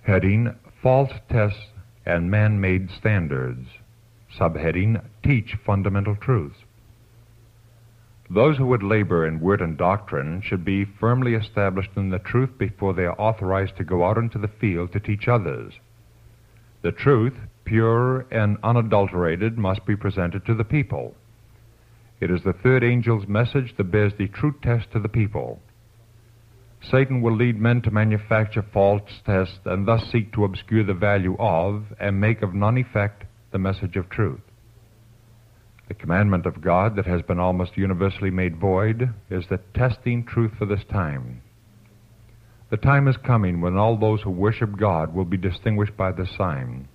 Heading: False Tests and Man-Made Standards. Subheading: Teach Fundamental Truths. Those who would labor in word and doctrine should be firmly established in the truth before they are authorized to go out into the field to teach others. The truth, pure and unadulterated, must be presented to the people. It is the third angel's message that bears the true test to the people. Satan will lead men to manufacture false tests and thus seek to obscure the value of and make of none effect the message of truth. The commandment of God that has been almost universally made void is the testing truth for this time. The time is coming when all those who worship God will be distinguished by this sign.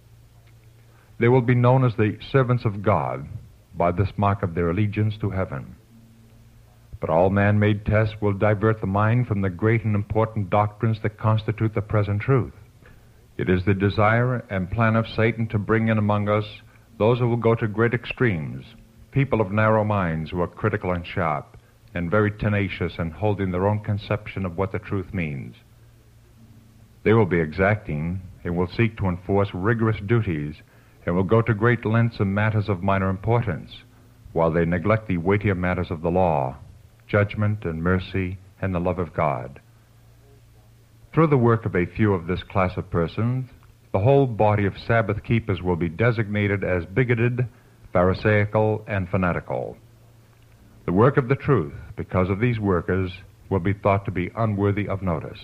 They will be known as the servants of God by this mark of their allegiance to heaven. But all man-made tests will divert the mind from the great and important doctrines that constitute the present truth. It is the desire and plan of Satan to bring in among us those who will go to great extremes, people of narrow minds who are critical and sharp, and very tenacious in holding their own conception of what the truth means. They will be exacting and will seek to enforce rigorous duties and will go to great lengths in matters of minor importance, while they neglect the weightier matters of the law, judgment and mercy and the love of God. Through the work of a few of this class of persons, the whole body of Sabbath keepers will be designated as bigoted, pharisaical, and fanatical. The work of the truth, because of these workers, will be thought to be unworthy of notice.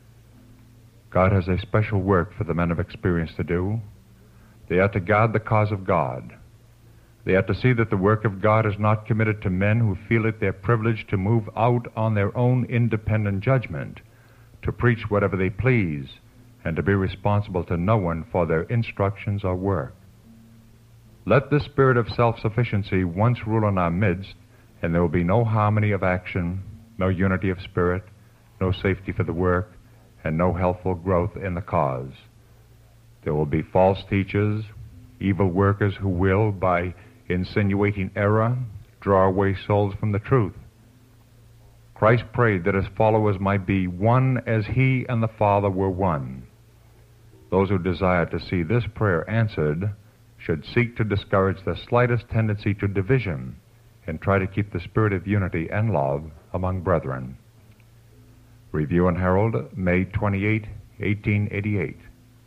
God has a special work for the men of experience to do. They are to guard the cause of God. They are to see that the work of God is not committed to men who feel it their privilege to move out on their own independent judgment, to preach whatever they please, and to be responsible to no one for their instructions or work. Let this spirit of self-sufficiency once rule in our midst, and there will be no harmony of action, no unity of spirit, no safety for the work, and no healthful growth in the cause. There will be false teachers, evil workers who will, by insinuating error, draw away souls from the truth. Christ prayed that his followers might be one as he and the Father were one. Those who desire to see this prayer answered should seek to discourage the slightest tendency to division and try to keep the spirit of unity and love among brethren. Review and Herald, May 28, 1888.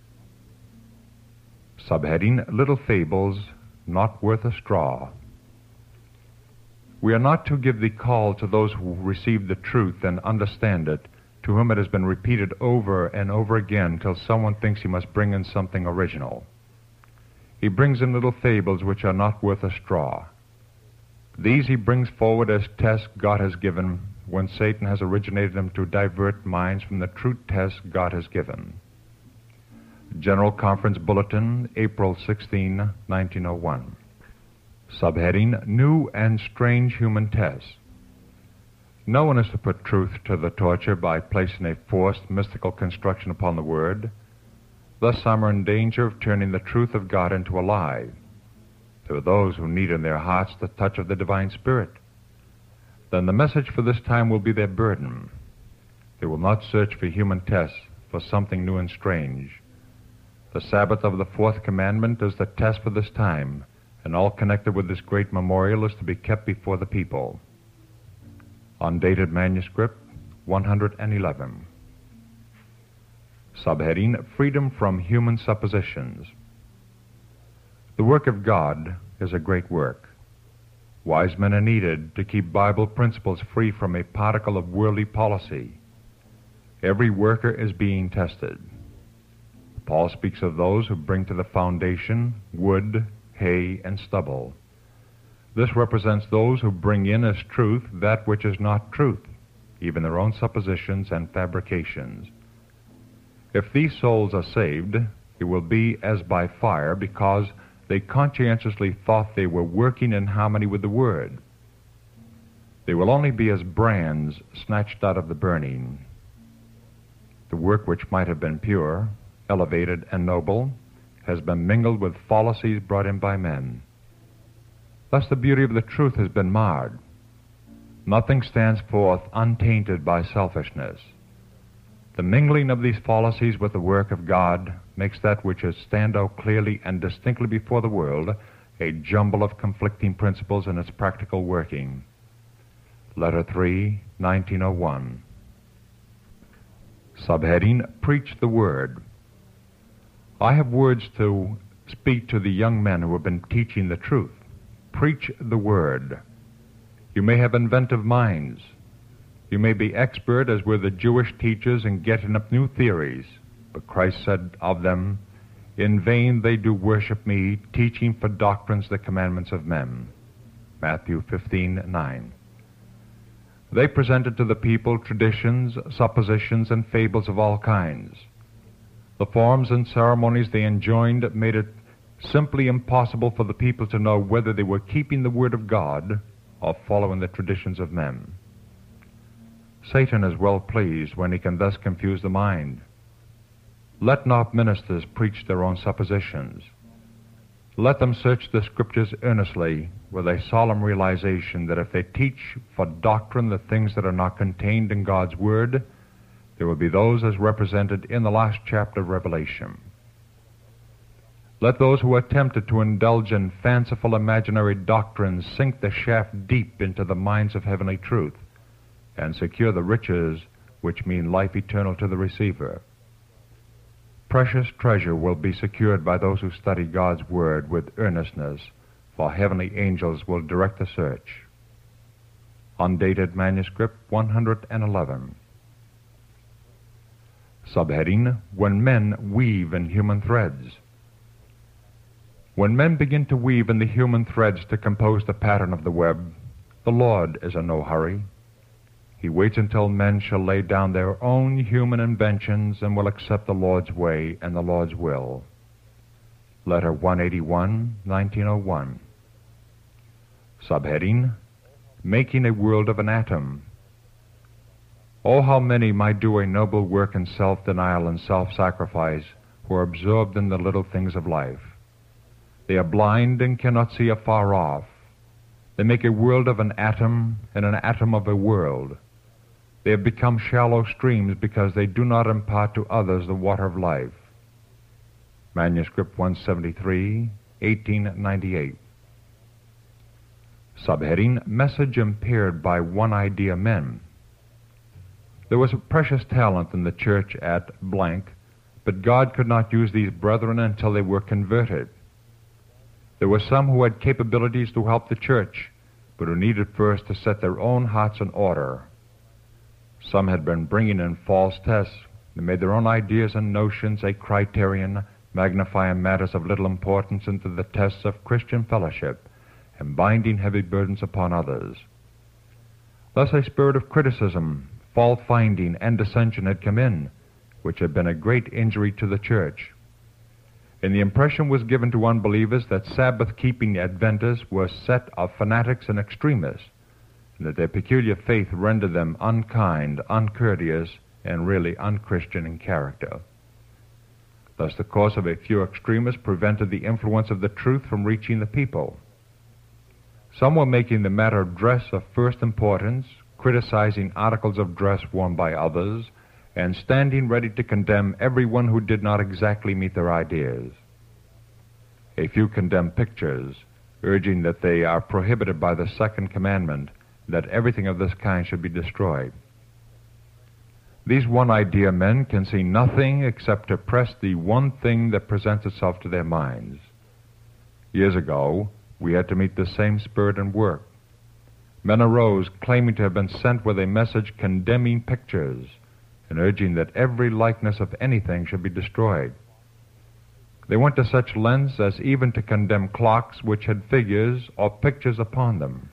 Subheading: Little Fables Not Worth a Straw. We are not to give the call to those who receive the truth and understand it, to whom it has been repeated over and over again till someone thinks he must bring in something original. He brings in little fables which are not worth a straw. These he brings forward as tests God has given when Satan has originated them to divert minds from the true tests God has given. General Conference Bulletin, April 16, 1901. Subheading: New and Strange Human Tests. No one is to put truth to the torture by placing a forced, mystical construction upon the word. Thus some are in danger of turning the truth of God into a lie. There are those who need in their hearts the touch of the divine Spirit. Then the message for this time will be their burden. They will not search for human tests, for something new and strange. The Sabbath of the fourth commandment is the test for this time, and all connected with this great memorial is to be kept before the people. Undated manuscript, 111. Subheading: Freedom from Human Suppositions. The work of God is a great work. Wise men are needed to keep Bible principles free from a particle of worldly policy. Every worker is being tested. Paul speaks of those who bring to the foundation wood, hay, and stubble. This represents those who bring in as truth that which is not truth, even their own suppositions and fabrications. If these souls are saved, it will be as by fire, because they conscientiously thought they were working in harmony with the Word. They will only be as brands snatched out of the burning. The work which might have been pure, elevated, and noble has been mingled with fallacies brought in by men. Thus the beauty of the truth has been marred. Nothing stands forth untainted by selfishness. The mingling of these fallacies with the work of God makes that which should stand out clearly and distinctly before the world a jumble of conflicting principles in its practical working. Letter 3, 1901. Subheading, Preach the Word. I have words to speak to the young men who have been teaching the truth. Preach the Word. You may have inventive minds. You may be expert, as were the Jewish teachers, in getting up new theories. But Christ said of them, In vain they do worship me, teaching for doctrines the commandments of men. Matthew 15:9. They presented to the people traditions, suppositions, and fables of all kinds. The forms and ceremonies they enjoined made it simply impossible for the people to know whether they were keeping the Word of God or following the traditions of men. Satan is well pleased when he can thus confuse the mind. Let not ministers preach their own suppositions. Let them search the Scriptures earnestly with a solemn realization that if they teach for doctrine the things that are not contained in God's Word, there will be those as represented in the last chapter of Revelation. Let those who are tempted to indulge in fanciful imaginary doctrines sink the shaft deep into the mines of heavenly truth and secure the riches which mean life eternal to the receiver. Precious treasure will be secured by those who study God's Word with earnestness, for heavenly angels will direct the search. Undated manuscript 111. Subheading, When Men Weave in Human Threads. When men begin to weave in the human threads to compose the pattern of the web, the Lord is in no hurry. He waits until men shall lay down their own human inventions and will accept the Lord's way and the Lord's will. Letter 181, 1901. Subheading, Making a World of an Atom. Oh, how many might do a noble work in self-denial and self-sacrifice who are absorbed in the little things of life. They are blind and cannot see afar off. They make a world of an atom and an atom of a world. They have become shallow streams because they do not impart to others the water of life. Manuscript 173, 1898. Subheading, Message Impaired by One-Idea Men. There was a precious talent in the church at blank, but God could not use these brethren until they were converted. There were some who had capabilities to help the church, but who needed first to set their own hearts in order. Some had been bringing in false tests. They made their own ideas and notions a criterion, magnifying matters of little importance into the tests of Christian fellowship, and binding heavy burdens upon others. Thus a spirit of criticism, fault-finding, and dissension had come in, which had been a great injury to the church. And the impression was given to unbelievers that Sabbath-keeping Adventists were a set of fanatics and extremists, and that their peculiar faith rendered them unkind, uncourteous, and really unchristian in character. Thus the course of a few extremists prevented the influence of the truth from reaching the people. Some were making the matter of dress of first importance, criticizing articles of dress worn by others, and standing ready to condemn everyone who did not exactly meet their ideas. A few condemned pictures, urging that they are prohibited by the second commandment, that everything of this kind should be destroyed. These one-idea men can see nothing except to press the one thing that presents itself to their minds. Years ago, we had to meet the same spirit and work. Men arose claiming to have been sent with a message condemning pictures and urging that every likeness of anything should be destroyed. They went to such lengths as even to condemn clocks which had figures or pictures upon them.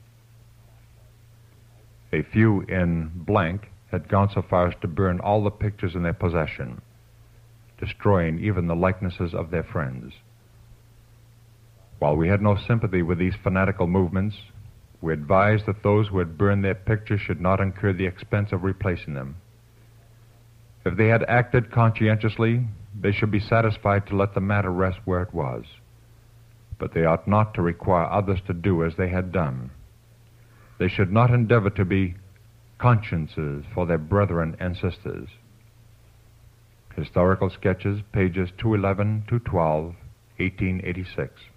A few in blank had gone so far as to burn all the pictures in their possession, destroying even the likenesses of their friends. While we had no sympathy with these fanatical movements, we advised that those who had burned their pictures should not incur the expense of replacing them. If they had acted conscientiously, they should be satisfied to let the matter rest where it was. But they ought not to require others to do as they had done. They should not endeavor to be consciences for their brethren and sisters. Historical Sketches, pages 211 to 12, 1886.